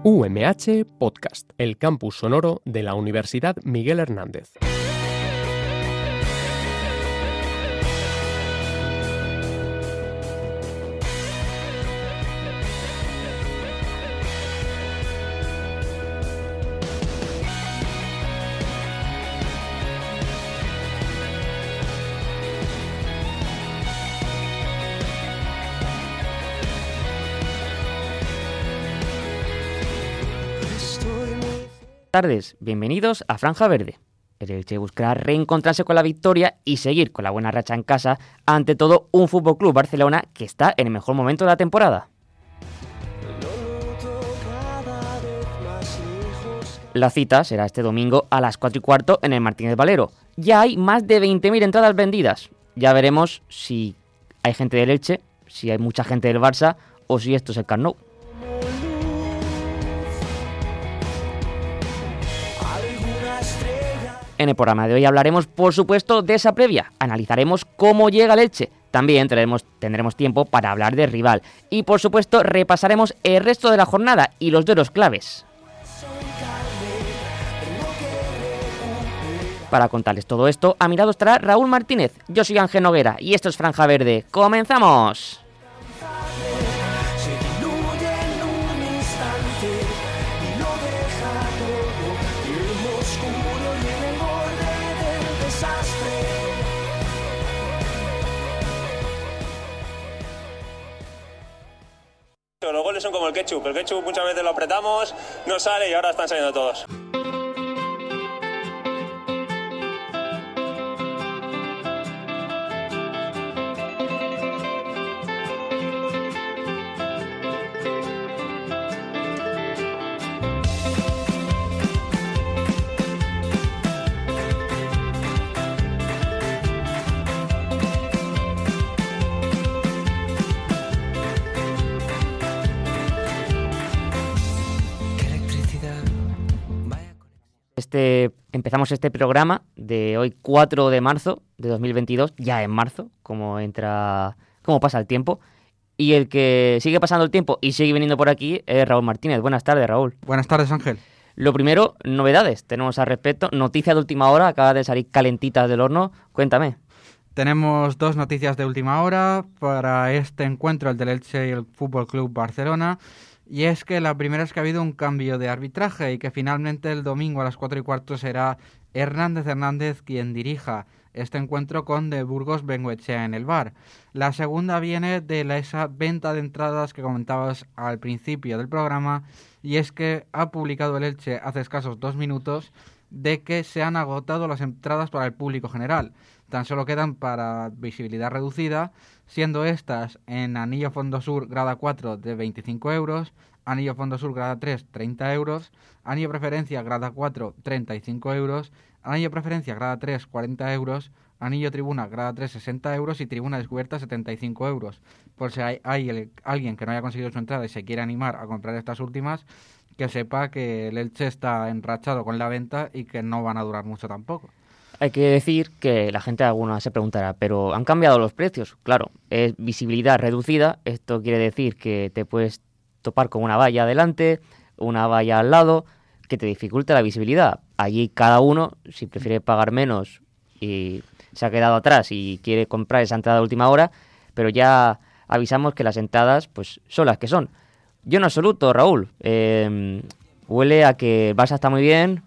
UMH Podcast, el campus sonoro de la Universidad Miguel Hernández. Buenas tardes, bienvenidos a Franja Verde. El Elche buscará reencontrarse con la victoria y seguir con la buena racha en casa, ante todo un FC Barcelona que está en el mejor momento de la temporada. La cita será este domingo a las 4:15 en el Martínez Valero. Ya hay más de 20.000 entradas vendidas. Ya veremos si hay gente del Elche, si hay mucha gente del Barça o si esto es el Camp Nou. En el programa de hoy hablaremos, por supuesto, de esa previa. Analizaremos cómo llega el Elche. También tendremos tiempo para hablar del rival. Y, por supuesto, repasaremos el resto de la jornada y los duelos claves. Para contarles todo esto, a mi lado estará Raúl Martínez. Yo soy Ángel Noguera y esto es Franja Verde. ¡Comenzamos! Los goles son como el ketchup muchas veces lo apretamos, no sale y ahora están saliendo todos. Empezamos este programa de hoy 4 de marzo de 2022, ya en marzo, como pasa el tiempo, y el que sigue pasando el tiempo y sigue viniendo por aquí es Raúl Martínez. Buenas tardes, Raúl. Buenas tardes, Ángel. Lo primero, novedades tenemos al respecto, noticias de última hora, acaba de salir calentitas del horno, cuéntame. Tenemos dos noticias de última hora para este encuentro, el del Elche y el FC Barcelona. Y es que la primera es que ha habido un cambio de arbitraje y que finalmente el domingo a las 4:15 será Hernández quien dirija este encuentro con De Burgos Bengoechea en el VAR. La segunda viene de esa venta de entradas que comentabas al principio del programa, y es que ha publicado el Elche hace escasos 2 minutos de que se han agotado las entradas para el público general. Tan solo quedan para visibilidad reducida, siendo estas en Anillo Fondo Sur Grada 4 de 25 euros, Anillo Fondo Sur Grada 3 30 euros, Anillo Preferencia Grada 4 35 euros, Anillo Preferencia Grada 3 40 euros, Anillo Tribuna Grada 3 60 euros y Tribuna Descubierta 75 euros. Por si hay alguien que no haya conseguido su entrada y se quiere animar a comprar estas últimas, que sepa que el Elche está enrachado con la venta y que no van a durar mucho tampoco. Hay que decir que la gente alguna se preguntará, ¿pero han cambiado los precios? Claro, es visibilidad reducida, esto quiere decir que te puedes topar con una valla adelante, una valla al lado, que te dificulta la visibilidad. Allí cada uno, si prefiere pagar menos y se ha quedado atrás y quiere comprar esa entrada de última hora, pero ya avisamos que las entradas pues son las que son. Yo en absoluto, Raúl, huele a que el Barça está muy bien,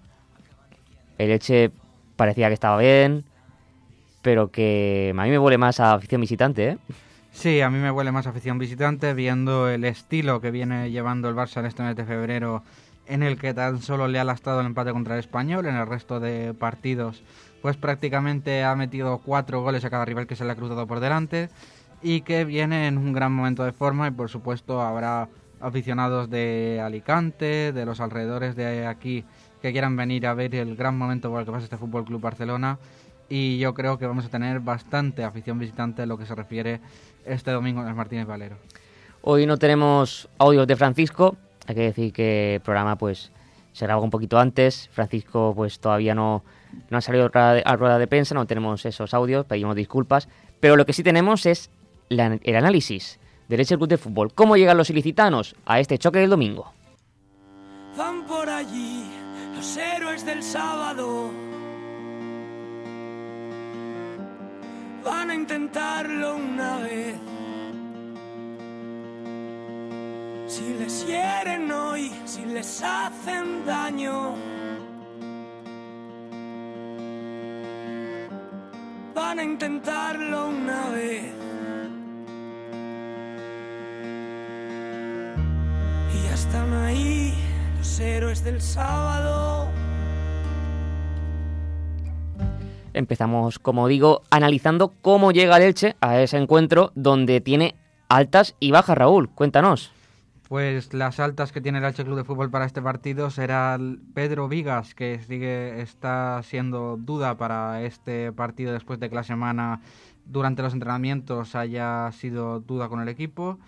el Elche parecía que estaba bien, pero que a mí me huele más a afición visitante, ¿eh? Sí, a mí me huele más a afición visitante, viendo el estilo que viene llevando el Barça en este mes de febrero, en el que tan solo le ha lastrado el empate contra el Español. En el resto de partidos, pues prácticamente ha metido 4 goles a cada rival que se le ha cruzado por delante, y que viene en un gran momento de forma, y por supuesto habrá aficionados de Alicante, de los alrededores de aquí, que quieran venir a ver el gran momento por el que pasa este FC Barcelona, y yo creo que vamos a tener bastante afición visitante en lo que se refiere este domingo en el Martínez Valero. Hoy no tenemos audios de Francisco, hay que decir que el programa pues se grabó un poquito antes. Francisco pues todavía no ha salido a rueda de prensa, no tenemos esos audios, pedimos disculpas, pero lo que sí tenemos es el análisis del Elche Club de Fútbol. ¿Cómo llegan los ilicitanos a este choque del domingo? los héroes del sábado van a intentarlo una vez. Si les hieren hoy, si les hacen daño, van a intentarlo una vez. Y ya están ahí los héroes del sábado. Empezamos, como digo, analizando cómo llega el Elche a ese encuentro donde tiene altas y bajas. Raúl, cuéntanos. Pues las altas que tiene el Elche Club de Fútbol para este partido será Pedro Vigas, que está siendo duda para este partido después de que la semana durante los entrenamientos haya sido duda con el equipo.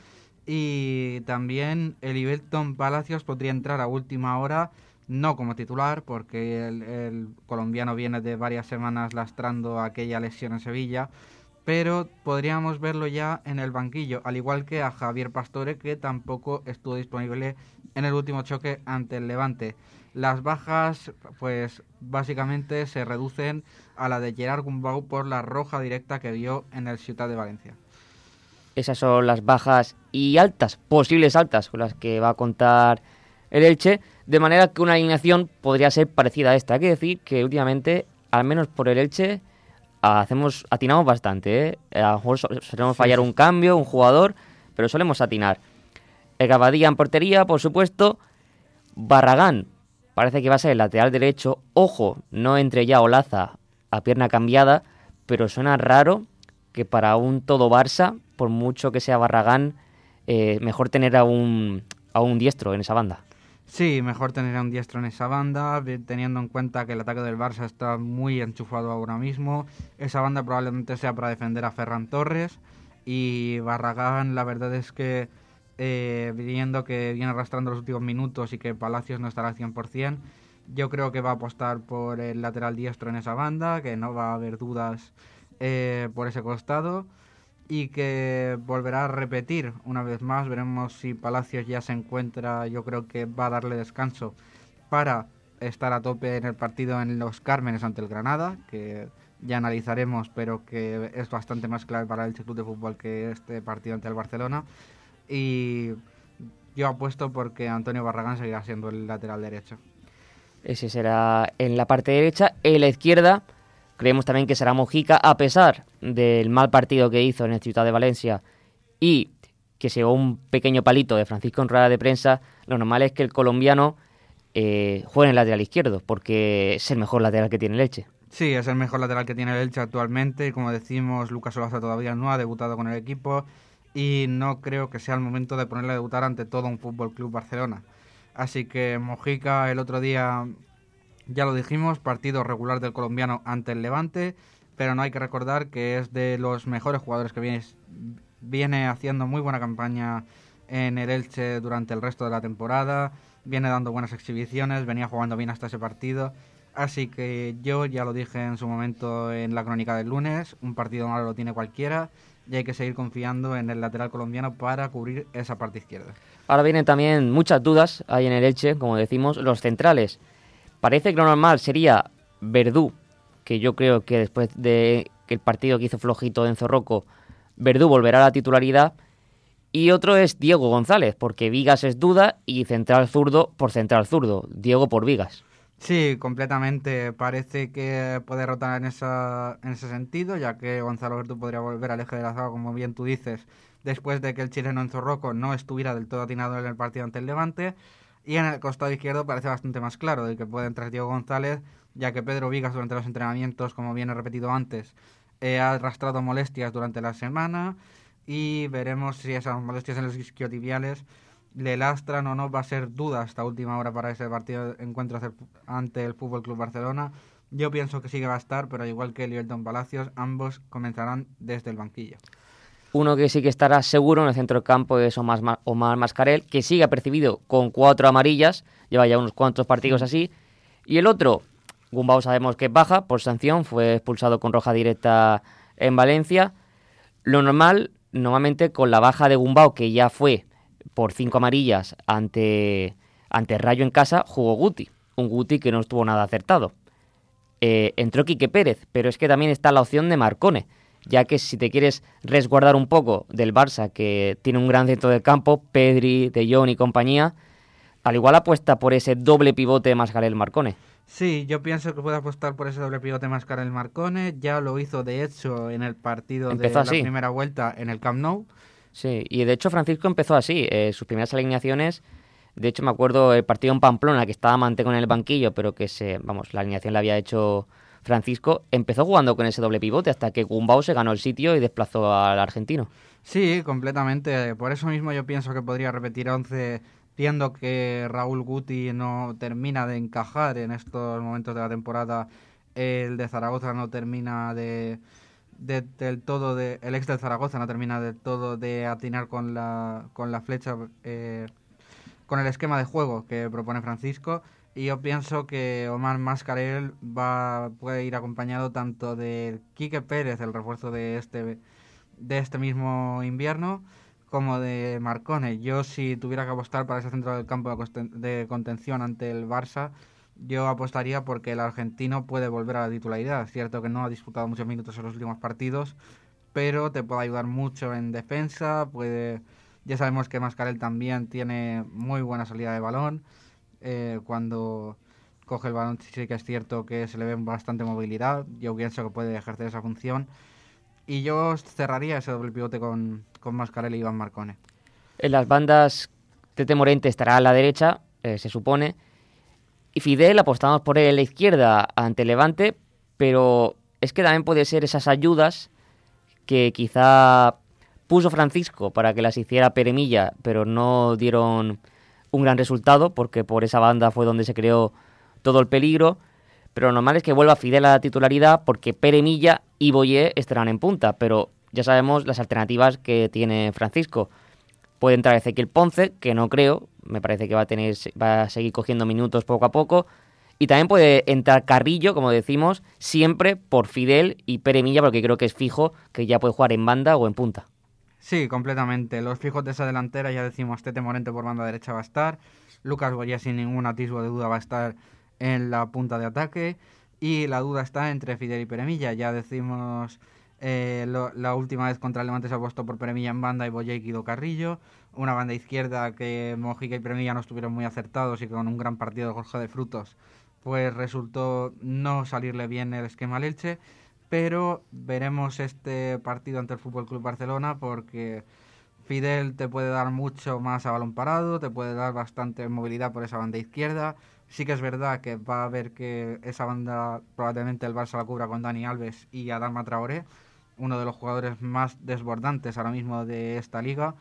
Y también Elivelton Palacios podría entrar a última hora, no como titular, porque el colombiano viene de varias semanas lastrando aquella lesión en Sevilla, pero podríamos verlo ya en el banquillo, al igual que a Javier Pastore, que tampoco estuvo disponible en el último choque ante el Levante. Las bajas, pues básicamente se reducen a la de Gerard Gumbau por la roja directa que vio en el Ciutat de Valencia. Esas son las bajas y altas, posibles altas, con las que va a contar el Elche, de manera que una alineación podría ser parecida a esta. Hay que decir que últimamente, al menos por el Elche, atinamos bastante, ¿eh? A lo mejor solemos fallar un cambio, un jugador, pero solemos atinar. El Gabadía en portería, por supuesto. Barragán parece que va a ser el lateral derecho. Ojo, no entre ya Olaza a pierna cambiada, pero suena raro que para un todo Barça, por mucho que sea Barragán, mejor tener a un diestro en esa banda. Sí, mejor tener a un diestro en esa banda, teniendo en cuenta que el ataque del Barça está muy enchufado ahora mismo. Esa banda probablemente sea para defender a Ferran Torres, y Barragán, la verdad es que viendo que viene arrastrando los últimos minutos y que Palacios no estará al 100%, yo creo que va a apostar por el lateral diestro en esa banda, que no va a haber dudas por ese costado, y que volverá a repetir una vez más. Veremos si Palacios ya se encuentra. Yo creo que va a darle descanso para estar a tope en el partido en Los Cármenes ante el Granada, que ya analizaremos, pero que es bastante más clave para el Elche Club de Fútbol que este partido ante el Barcelona. Y yo apuesto porque Antonio Barragán seguirá siendo el lateral derecho. Ese será en la parte derecha. En la izquierda creemos también que será Mojica, a pesar del mal partido que hizo en el Ciutat de Valencia y que se llevó un pequeño palito de Francisco en rueda de prensa. Lo normal es que el colombiano juegue en el lateral izquierdo, porque es el mejor lateral que tiene el Elche. Sí, es el mejor lateral que tiene el Elche actualmente, y como decimos, Lucas Olaza todavía no ha debutado con el equipo, y no creo que sea el momento de ponerle a debutar ante todo un Fútbol Club Barcelona. Así que Mojica, el otro día, ya lo dijimos, partido regular del colombiano ante el Levante, pero no hay que recordar que es de los mejores jugadores que viene haciendo muy buena campaña en el Elche durante el resto de la temporada, viene dando buenas exhibiciones, venía jugando bien hasta ese partido, así que yo ya lo dije en su momento en la crónica del lunes, un partido malo lo tiene cualquiera y hay que seguir confiando en el lateral colombiano para cubrir esa parte izquierda. Ahora vienen también muchas dudas ahí en el Elche, como decimos, los centrales. Parece que lo normal sería Verdú, que yo creo que después de que el partido que hizo flojito Enzo Rocco, Verdú volverá a la titularidad. Y otro es Diego González, porque Vigas es duda y central zurdo por central zurdo. Diego por Vigas. Sí, completamente. Parece que puede rotar en ese sentido, ya que Gonzalo Verdú podría volver al eje de la zaga, como bien tú dices, después de que el chileno Enzo Rocco no estuviera del todo atinado en el partido ante el Levante. Y en el costado izquierdo parece bastante más claro de que puede entrar Diego González, ya que Pedro Vigas durante los entrenamientos, como bien he repetido antes, ha arrastrado molestias durante la semana, y veremos si esas molestias en los isquiotibiales le lastran o no. Va a ser duda hasta última hora para ese partido encuentro ante el Fútbol Club Barcelona. Yo pienso que sí que va a estar, pero al igual que Elivelton Palacios, ambos comenzarán desde el banquillo. Uno que sí que estará seguro en el centro del campo es Omar Mascarell, que sigue apercibido con 4 amarillas, lleva ya unos cuantos partidos así. Y el otro, Gumbau, sabemos que es baja por sanción, fue expulsado con roja directa en Valencia. Lo normalmente con la baja de Gumbau, que ya fue por 5 amarillas ante Rayo en casa, jugó Guti. un Guti que no estuvo nada acertado. Entró Quique Pérez, pero es que también está la opción de Marcone, ya que si te quieres resguardar un poco del Barça, que tiene un gran centro del campo, Pedri, De Jong y compañía, al igual apuesta por ese doble pivote Mascarell-Marcone. Sí, yo pienso que puede apostar por ese doble pivote Mascarell-Marcone. Ya lo hizo, de hecho, en el partido de la primera vuelta en el Camp Nou. Sí, y de hecho Francisco empezó así. Sus primeras alineaciones, de hecho me acuerdo el partido en Pamplona, que estaba Manteco en el banquillo, pero que la alineación la había hecho Francisco. Empezó jugando con ese doble pivote hasta que Gumbau se ganó el sitio y desplazó al argentino. Sí, completamente. Por eso mismo yo pienso que podría repetir 11, viendo que Raúl Guti no termina de encajar en estos momentos de la temporada. El de Zaragoza no termina del todo el ex del Zaragoza no termina del todo de atinar con la flecha, con el esquema de juego que propone Francisco. Y yo pienso que Omar Mascarell puede ir acompañado tanto de Quique Pérez, el refuerzo de este mismo invierno, como de Marcone. Yo, si tuviera que apostar para ese centro del campo de contención ante el Barça, yo apostaría porque el argentino puede volver a la titularidad. Es cierto que no ha disputado muchos minutos en los últimos partidos, pero te puede ayudar mucho en defensa. Ya sabemos que Mascarell también tiene muy buena salida de balón. Cuando coge el balón sí que es cierto que se le ve bastante movilidad. Yo pienso que puede ejercer esa función. Y yo cerraría ese doble pivote con Mascarell y Iván Marcone. En las bandas, Tete Morente estará a la derecha, se supone. Y Fidel, apostamos por él en la izquierda ante Levante, pero es que también puede ser esas ayudas que quizá puso Francisco para que las hiciera Pere Milla, pero no dieron un gran resultado, porque por esa banda fue donde se creó todo el peligro. Pero lo normal es que vuelva Fidel a la titularidad, porque Pere Milla y Boyé estarán en punta, pero ya sabemos las alternativas que tiene Francisco. Puede entrar Ezequiel Ponce, que no creo, me parece que va a seguir cogiendo minutos poco a poco, y también puede entrar Carrillo, como decimos, siempre por Fidel y Pere Milla, porque creo que es fijo que ya puede jugar en banda o en punta. Sí, completamente. Los fijos de esa delantera, ya decimos, Tete Morente por banda derecha va a estar, Lucas Boyé sin ningún atisbo de duda va a estar en la punta de ataque, y la duda está entre Fidel y Pere Milla. Ya decimos, la última vez contra el Levante se ha puesto por Pere Milla en banda y Boyé y Guido Carrillo, una banda izquierda que Mojica y Pere Milla no estuvieron muy acertados y con un gran partido de Jorge de Frutos pues resultó no salirle bien el esquema al Elche. Pero veremos este partido ante el FC Barcelona, porque Fidel te puede dar mucho más a balón parado, te puede dar bastante movilidad por esa banda izquierda. Sí que es verdad que va a haber que esa banda probablemente el Barça la cubra con Dani Alves y Adama Traoré, uno de los jugadores más desbordantes ahora mismo de esta liga.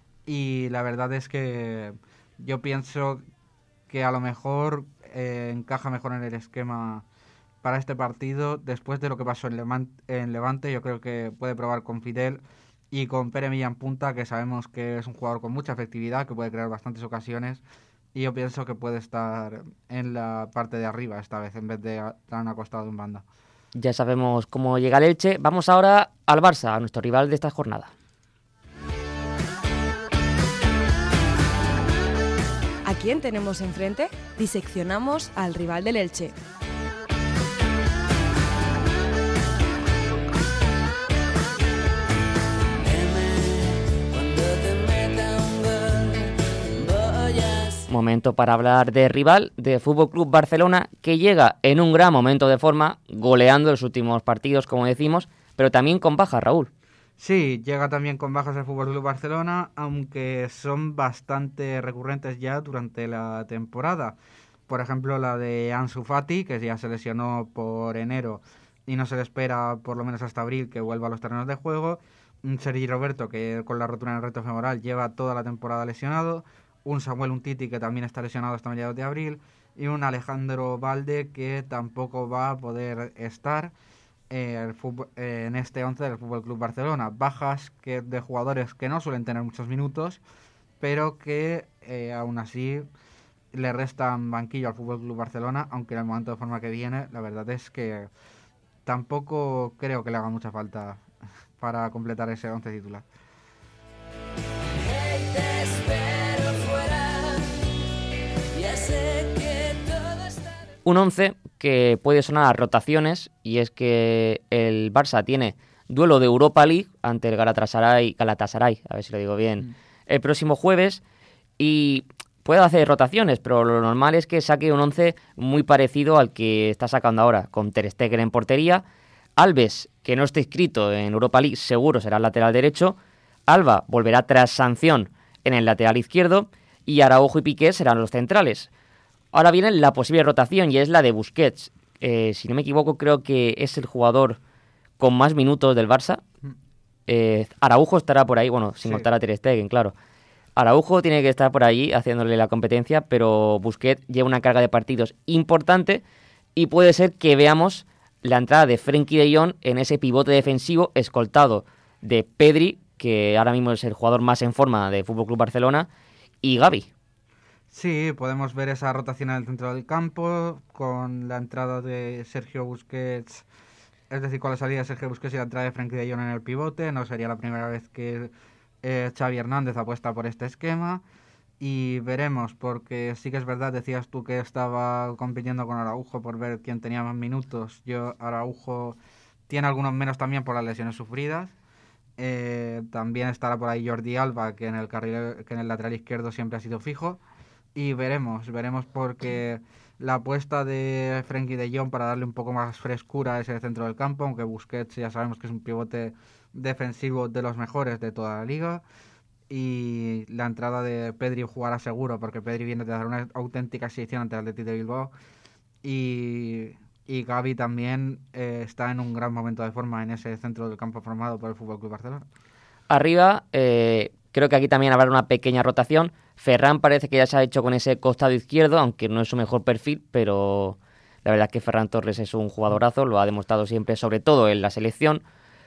Y la verdad es que yo pienso que a lo mejor encaja mejor en el esquema para este partido. Después de lo que pasó en Levante, yo creo que puede probar con Fidel y con Pere Milla en punta, que sabemos que es un jugador con mucha efectividad, que puede crear bastantes ocasiones, y yo pienso que puede estar en la parte de arriba esta vez, en vez de tan acostado en banda. Ya sabemos cómo llega el Elche. Vamos ahora al Barça, a nuestro rival de esta jornada. ¿A quién tenemos enfrente? Diseccionamos al rival del Elche. Momento para hablar de rival, de FC Barcelona, que llega en un gran momento de forma, goleando los últimos partidos, como decimos, pero también con bajas, Raúl. Sí, llega también con bajas el FC Barcelona, aunque son bastante recurrentes ya durante la temporada. Por ejemplo, la de Ansu Fati, que ya se lesionó por enero y no se le espera por lo menos hasta abril que vuelva a los terrenos de juego. Un Sergi Roberto, que con la rotura en el recto femoral lleva toda la temporada lesionado. Un Samuel Umtiti, que también está lesionado hasta mediados de abril. Y un Alejandro Balde, que tampoco va a poder estar en este 11 del FC Barcelona. Bajas de jugadores que no suelen tener muchos minutos, pero que aún así le restan banquillo al FC Barcelona, aunque en el momento de forma que viene, la verdad es que tampoco creo que le haga mucha falta para completar ese 11 titular. Un 11 que puede sonar a rotaciones, y es que el Barça tiene duelo de Europa League ante el Galatasaray, a ver si lo digo bien, el próximo jueves, y puede hacer rotaciones, pero lo normal es que saque un 11 muy parecido al que está sacando ahora, con Ter Stegen en portería. Alves, que no esté inscrito en Europa League, seguro será el lateral derecho. Alba volverá tras sanción en el lateral izquierdo, y Araujo y Piqué serán los centrales. Ahora viene la posible rotación, y es la de Busquets. Si no me equivoco, creo que es el jugador con más minutos del Barça. Araujo estará por ahí, bueno, sin contar a Ter Stegen, claro. Araujo tiene que estar por allí haciéndole la competencia, pero Busquets lleva una carga de partidos importante, y puede ser que veamos la entrada de Frenkie de Jong en ese pivote defensivo escoltado de Pedri, que ahora mismo es el jugador más en forma de FC Barcelona, y Gavi. Sí, podemos ver esa rotación en el centro del campo, con la entrada de Sergio Busquets, es decir, con la salida de Sergio Busquets y la entrada de Frenkie de Jong en el pivote. No sería la primera vez que Xavi Hernández apuesta por este esquema, y veremos, porque sí que es verdad, decías tú que estaba compitiendo con Araujo por ver quién tenía más minutos. Araujo tiene algunos menos también por las lesiones sufridas. También estará por ahí Jordi Alba, que en el lateral izquierdo siempre ha sido fijo. Y veremos porque la apuesta de Frenkie de Jong para darle un poco más frescura a ese centro del campo, aunque Busquets ya sabemos que es un pivote defensivo de los mejores de toda la liga, y la entrada de Pedri jugará seguro, porque Pedri viene de dar una auténtica exhibición ante el Athletic de Bilbao, y Gavi también está en un gran momento de forma en ese centro del campo formado por el FC Barcelona. Arriba, creo que aquí también habrá una pequeña rotación. Ferran parece que ya se ha hecho con ese costado izquierdo, aunque no es su mejor perfil, pero la verdad es que Ferran Torres es un jugadorazo, lo ha demostrado siempre, sobre todo en la selección.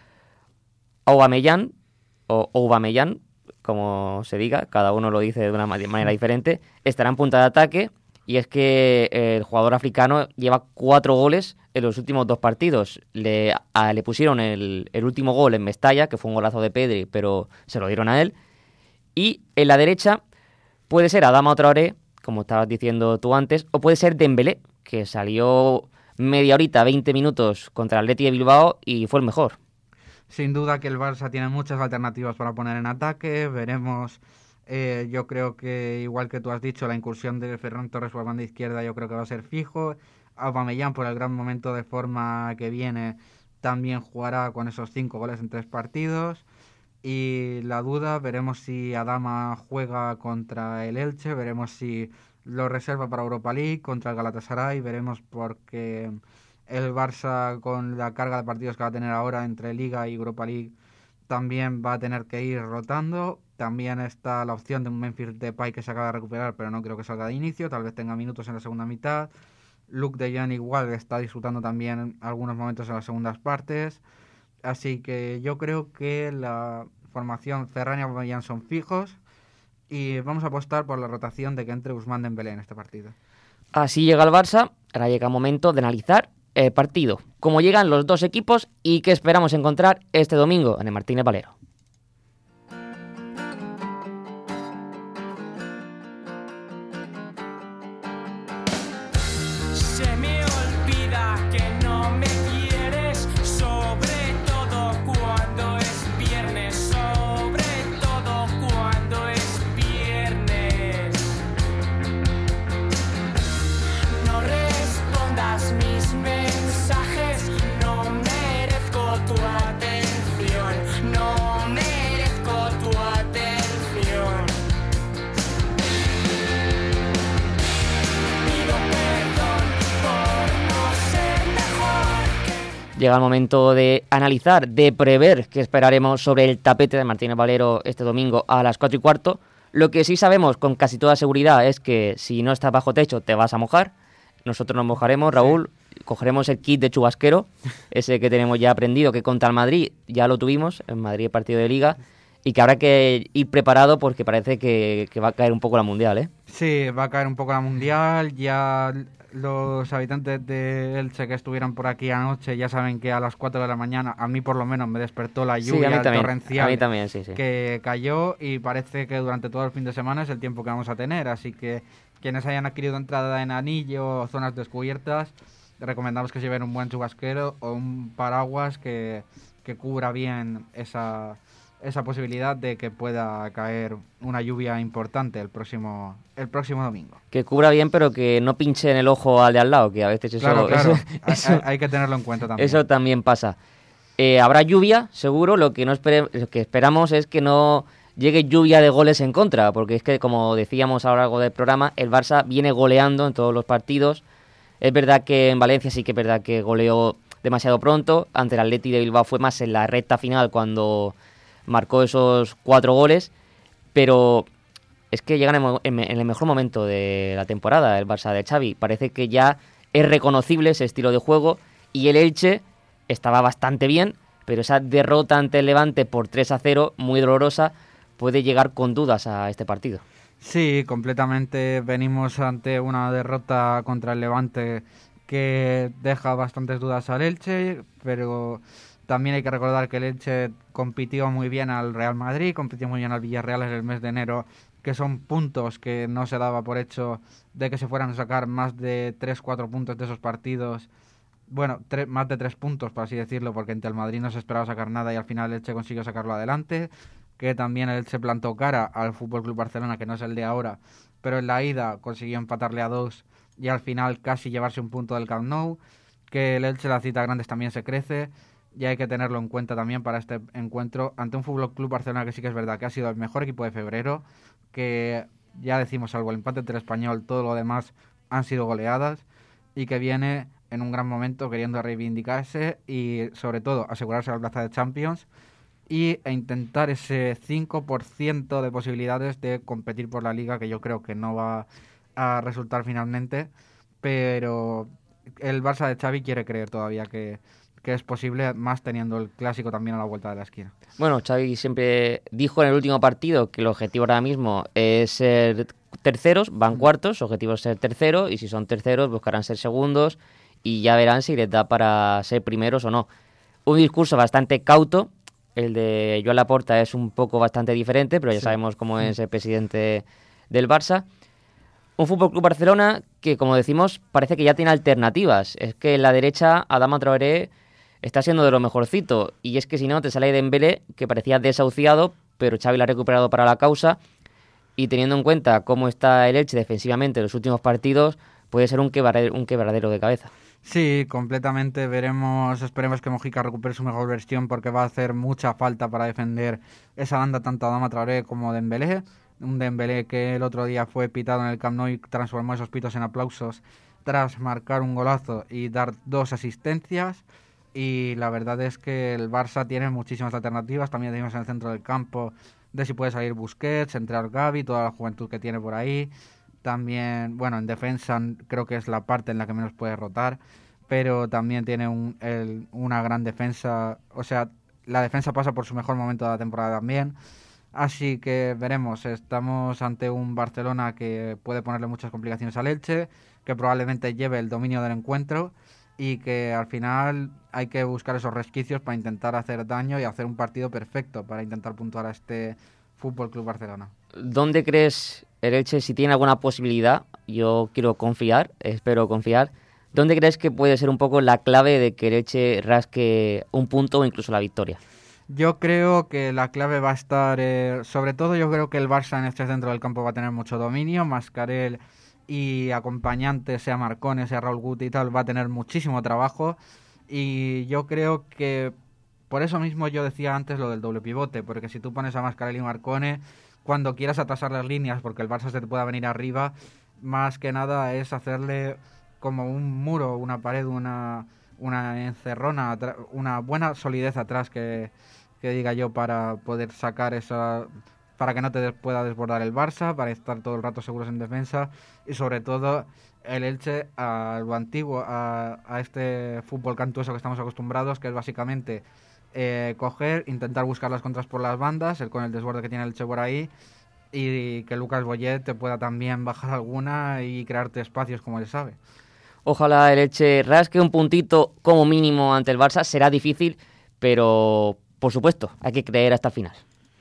Aubameyang, o Aubameyang, como se diga, cada uno lo dice de una manera diferente, estará en punta de ataque, y es que el jugador africano lleva 4 goles en los últimos 2 partidos. Le pusieron el último gol en Mestalla, que fue un golazo de Pedri, pero se lo dieron a él. Y en la derecha puede ser Adama Traoré, como estabas diciendo tú antes, o puede ser Dembélé, que salió media horita, 20 minutos contra el Athletic de Bilbao y fue el mejor. Sin duda que el Barça tiene muchas alternativas para poner en ataque. Veremos, yo creo que, igual que tú has dicho, la incursión de Ferran Torres por la banda izquierda yo creo que va a ser fijo. Aubameyang, por el gran momento de forma que viene, también jugará con esos 5 goles en 3 partidos. Y la duda, veremos si Adama juega contra el Elche, veremos si lo reserva para Europa League contra el Galatasaray, veremos, porque el Barça, con la carga de partidos que va a tener ahora entre Liga y Europa League, también va a tener que ir rotando. También está la opción de un Memphis Depay que se acaba de recuperar, pero no creo que salga de inicio, tal vez tenga minutos en la segunda mitad. Luke de Jong igual está disfrutando también algunos momentos en las segundas partes. Así que yo creo que la formación Ferran y Aubameyang son fijos, y vamos a apostar por la rotación de que entre Ousmane Dembélé en este partido. Así llega el Barça. Ahora llega el momento de analizar el partido, cómo llegan los dos equipos y qué esperamos encontrar este domingo en el Martínez Valero. Se me olvida que no me quieres, sobre todo cuando es viernes, sobre todo cuando es viernes. No respondas mis mensajes, no merezco tu atención, no merezco tu atención. Pido perdón por no ser mejor. Llega el momento de analizar, de prever qué esperaremos sobre el tapete de Martínez Valero este domingo a las 4:15. Lo que sí sabemos con casi toda seguridad es que si no estás bajo techo te vas a mojar. Nosotros nos mojaremos, Raúl, cogeremos el kit de chubasquero, ese que tenemos ya aprendido, que contra el Madrid ya lo tuvimos, en Madrid el partido de Liga, y que habrá que ir preparado porque parece que va a caer un poco la Mundial, ¿eh? Sí, va a caer un poco la Mundial. Ya los habitantes de Elche que estuvieron por aquí anoche ya saben que a las 4 de la mañana, a mí por lo menos me despertó la lluvia torrencial a mí también, sí. Que cayó, y parece que durante todo el fin de semana es el tiempo que vamos a tener, así que quienes hayan adquirido entrada en anillo o zonas descubiertas, recomendamos que se lleven un buen chubasquero o un paraguas que cubra bien esa posibilidad de que pueda caer una lluvia importante el próximo domingo. Que cubra bien, pero que no pinche en el ojo al de al lado, que a veces eso... Claro. Eso hay que tenerlo en cuenta también. Eso también pasa. Habrá lluvia, seguro. Lo que esperamos es que no llegue lluvia de goles en contra, porque es que, como decíamos a lo largo del programa, el Barça viene goleando en todos los partidos. Es verdad que en Valencia sí que es verdad que goleó demasiado pronto. Ante el Atleti de Bilbao fue más en la recta final cuando marcó esos 4 goles, pero es que llegan en el mejor momento de la temporada el Barça de Xavi. Parece que ya es reconocible ese estilo de juego, y el Elche estaba bastante bien, pero esa derrota ante el Levante por 3-0, muy dolorosa, puede llegar con dudas a este partido. Sí, completamente. Venimos ante una derrota contra el Levante que deja bastantes dudas al Elche, pero también hay que recordar que el Elche compitió muy bien al Real Madrid, compitió muy bien al Villarreal en el mes de enero, que son puntos que no se daba por hecho de que se fueran a sacar más de 3-4 puntos de esos partidos. Bueno, más de 3 puntos, por así decirlo, porque ante el Madrid no se esperaba sacar nada y al final el Elche consiguió sacarlo adelante. Que también el Elche plantó cara al FC Barcelona, que no es el de ahora, pero en la ida consiguió empatarle a 2 y al final casi llevarse un punto del Camp Nou. Que el Elche, la cita grandes, también se crece, y hay que tenerlo en cuenta también para este encuentro ante un FC Barcelona que sí que es verdad que ha sido el mejor equipo de febrero, que ya decimos, salvo el empate entre el Español, todo lo demás han sido goleadas, y que viene en un gran momento queriendo reivindicarse y sobre todo asegurarse la plaza de Champions e intentar ese 5% de posibilidades de competir por la Liga, que yo creo que no va a resultar finalmente, pero el Barça de Xavi quiere creer todavía que es posible, más teniendo el Clásico también a la vuelta de la esquina. Bueno, Xavi siempre dijo en el último partido que el objetivo ahora mismo es ser terceros, van cuartos, su objetivo es ser tercero, y si son terceros buscarán ser segundos, y ya verán si les da para ser primeros o no. Un discurso bastante cauto. El de Joan Laporta es un poco bastante diferente, pero ya sabemos cómo es el presidente del Barça. Un FC Barcelona que, como decimos, parece que ya tiene alternativas. Es que en la derecha Adama Traoré está siendo de lo mejorcito, y es que si no te sale Dembélé, que parecía desahuciado, pero Xavi lo ha recuperado para la causa, y teniendo en cuenta cómo está el Elche defensivamente en los últimos partidos, puede ser un quebradero de cabeza. Sí, completamente. Esperemos que Mojica recupere su mejor versión, porque va a hacer mucha falta para defender esa banda, tanto Adama Traoré como Dembélé. Un Dembélé que el otro día fue pitado en el Camp Nou y transformó esos pitos en aplausos tras marcar un golazo y dar 2 asistencias. Y la verdad es que el Barça tiene muchísimas alternativas. También tenemos en el centro del campo de si puede salir Busquets, entrar Gavi, toda la juventud que tiene por ahí. También, bueno, en defensa creo que es la parte en la que menos puede rotar, pero también tiene una gran defensa. O sea, la defensa pasa por su mejor momento de la temporada también. Así que veremos, estamos ante un Barcelona que puede ponerle muchas complicaciones al Elche, que probablemente lleve el dominio del encuentro, y que al final hay que buscar esos resquicios para intentar hacer daño y hacer un partido perfecto para intentar puntuar a este FC Barcelona. ¿Dónde crees el Elche, si tiene alguna posibilidad? Yo espero confiar. ¿Dónde crees que puede ser un poco la clave de que el Elche rasque un punto o incluso la victoria? Yo creo que la clave va a estar, sobre todo yo creo que el Barça en este centro del campo va a tener mucho dominio. Mascarell y acompañante, sea Marcone, sea Raúl Guti y tal, va a tener muchísimo trabajo, y yo creo que por eso mismo yo decía antes lo del doble pivote, porque si tú pones a Mascarell y Marcone, cuando quieras atrasar las líneas porque el Barça se te pueda venir arriba, más que nada es hacerle como un muro, una pared, una encerrona, una buena solidez atrás que diga yo, para poder sacar esa, para que no te pueda desbordar el Barça, para estar todo el rato seguros en defensa, y sobre todo el Elche a lo antiguo, a este fútbol cantuoso que estamos acostumbrados, que es básicamente coger, intentar buscar las contras por las bandas, con el desborde que tiene el Elche por ahí, y que Lucas Boyet te pueda también bajar alguna y crearte espacios como él sabe. Ojalá el Elche rasque un puntito como mínimo ante el Barça. Será difícil, pero por supuesto, hay que creer hasta el final.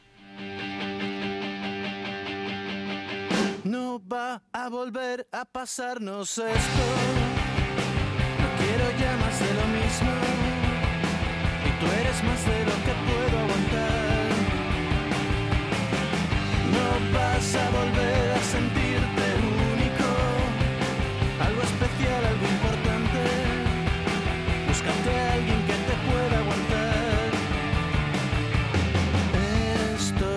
No va a volver a pasarnos esto. No quiero ya más de lo mismo. Y tú eres más de lo que puedo aguantar. No vas a volver a sentirte único. Algo especial, algo importante. Búscate a alguien que te pueda aguantar. Esto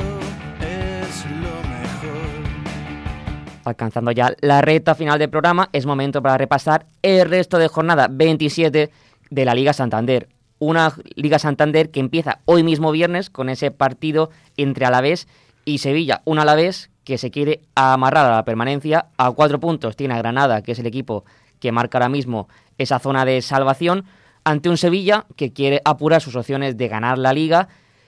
es lo mejor. Alcanzando ya la recta final del programa, es momento para repasar el resto de jornada 27 de la Liga Santander. Una Liga Santander que empieza hoy mismo viernes con ese partido entre Alavés y Sevilla. Un Alavés que se quiere amarrar a la permanencia a 4 puntos. Tiene a Granada, que es el equipo que marca ahora mismo esa zona de salvación, ante un Sevilla que quiere apurar sus opciones de ganar la Liga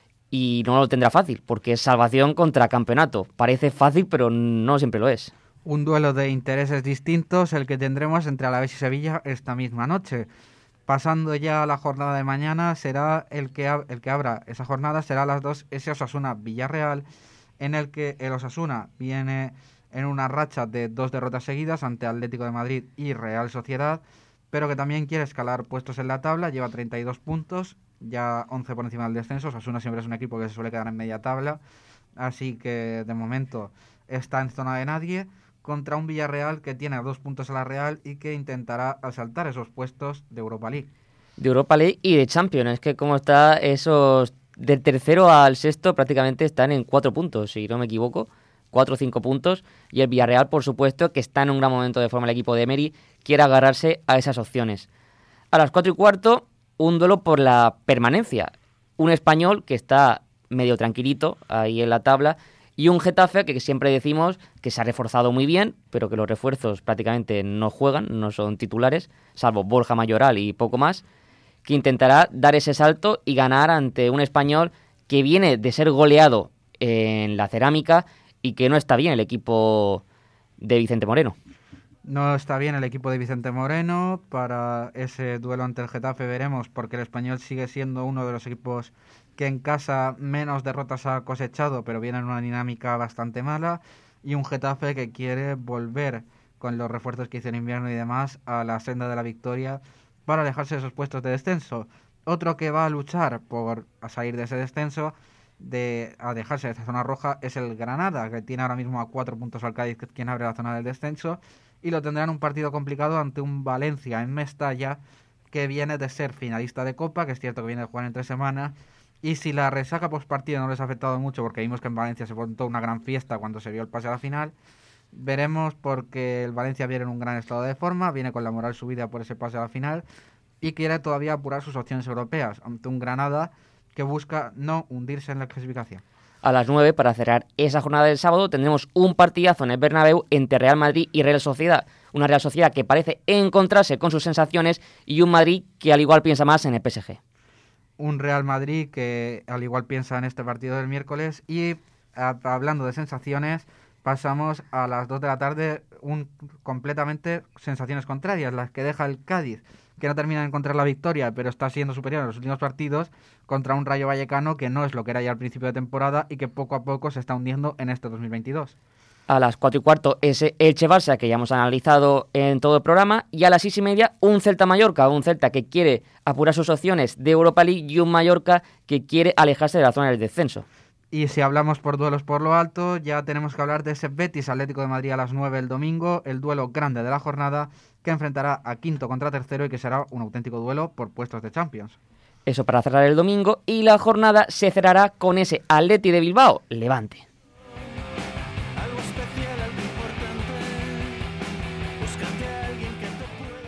y no lo tendrá fácil, porque es salvación contra campeonato. Parece fácil, pero no siempre lo es. Un duelo de intereses distintos el que tendremos entre Alavés y Sevilla esta misma noche. Pasando ya a la jornada de mañana, será el que abra esa jornada, será a las 2 ese Osasuna-Villarreal, en el que el Osasuna viene en una racha de 2 derrotas seguidas ante Atlético de Madrid y Real Sociedad, pero que también quiere escalar puestos en la tabla, lleva 32 puntos, ya 11 por encima del descenso. Osasuna siempre es un equipo que se suele quedar en media tabla, así que de momento está en zona de nadie, contra un Villarreal que tiene 2 puntos a la Real y que intentará asaltar esos puestos de Europa League. De Europa League y de Champions. Es que como está esos del tercero al sexto prácticamente están en 4 puntos, si no me equivoco, 4 o 5 puntos. Y el Villarreal, por supuesto, que está en un gran momento de forma el equipo de Emery, quiere agarrarse a esas opciones. A las 4:15, un duelo por la permanencia. Un Español que está medio tranquilito ahí en la tabla, y un Getafe que siempre decimos que se ha reforzado muy bien, pero que los refuerzos prácticamente no juegan, no son titulares, salvo Borja Mayoral y poco más, que intentará dar ese salto y ganar ante un Español que viene de ser goleado en la Cerámica y que no está bien el equipo de Vicente Moreno. No está bien el equipo de Vicente Moreno. Para ese duelo ante el Getafe veremos, porque el Español sigue siendo uno de los equipos que en casa menos derrotas ha cosechado, pero viene en una dinámica bastante mala, y un Getafe que quiere volver, con los refuerzos que hizo en invierno y demás, a la senda de la victoria para alejarse de esos puestos de descenso. Otro que va a luchar por salir de ese descenso, a dejarse de esa zona roja, es el Granada, que tiene ahora mismo a 4 puntos al Cádiz, que es quien abre la zona del descenso, y lo tendrán un partido complicado ante un Valencia en Mestalla, que viene de ser finalista de Copa, que es cierto que viene de jugar en 3 semanas, y si la resaca postpartido no les ha afectado mucho, porque vimos que en Valencia se montó una gran fiesta cuando se vio el pase a la final, veremos, porque el Valencia viene en un gran estado de forma, viene con la moral subida por ese pase a la final, y quiere todavía apurar sus opciones europeas ante un Granada que busca no hundirse en la clasificación. A las 9, para cerrar esa jornada del sábado, tendremos un partidazo en el Bernabéu entre Real Madrid y Real Sociedad. Una Real Sociedad que parece encontrarse con sus sensaciones y un Madrid que al igual piensa más en el PSG. Un Real Madrid que al igual piensa en este partido del miércoles. Y hablando de sensaciones, pasamos a las 2 de la tarde, completamente sensaciones contrarias, las que deja el Cádiz, que no termina de encontrar la victoria, pero está siendo superior en los últimos partidos, contra un Rayo Vallecano que no es lo que era ya al principio de temporada y que poco a poco se está hundiendo en este 2022. A las 4:15 ese Elche-Barça que ya hemos analizado en todo el programa, y a las 6:30 un Celta-Mallorca, un Celta que quiere apurar sus opciones de Europa League y un Mallorca que quiere alejarse de la zona del descenso. Y si hablamos por duelos por lo alto, ya tenemos que hablar de ese Betis Atlético de Madrid a las 9 el domingo, el duelo grande de la jornada, que enfrentará a quinto contra tercero y que será un auténtico duelo por puestos de Champions. Eso para cerrar el domingo, y la jornada se cerrará con ese Atleti de Bilbao, Levante. Algo especial, algo importante. Búscate a alguien que te pueda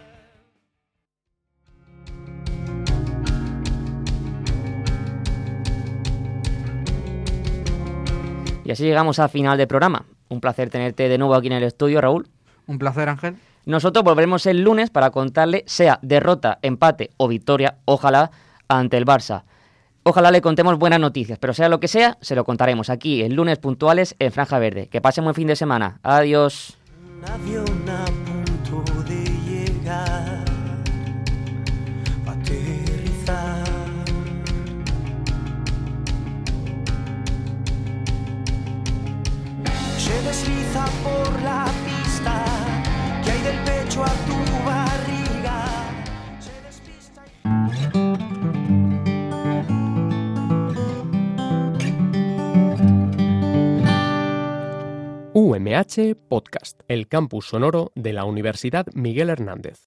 aguantar. Y así llegamos al final del programa. Un placer tenerte de nuevo aquí en el estudio, Raúl. Un placer, Ángel. Nosotros volveremos el lunes para contarle, sea derrota, empate o victoria, ojalá, ante el Barça. Ojalá le contemos buenas noticias, pero sea lo que sea, se lo contaremos aquí el lunes puntuales en Franja Verde. Que pasen buen fin de semana. Adiós. Un avión a punto de llegar. llegar a aterrizar. Se desliza por la pista que hay del pecho a tu barriga. Se despista UMH Podcast, el campus sonoro de la Universidad Miguel Hernández.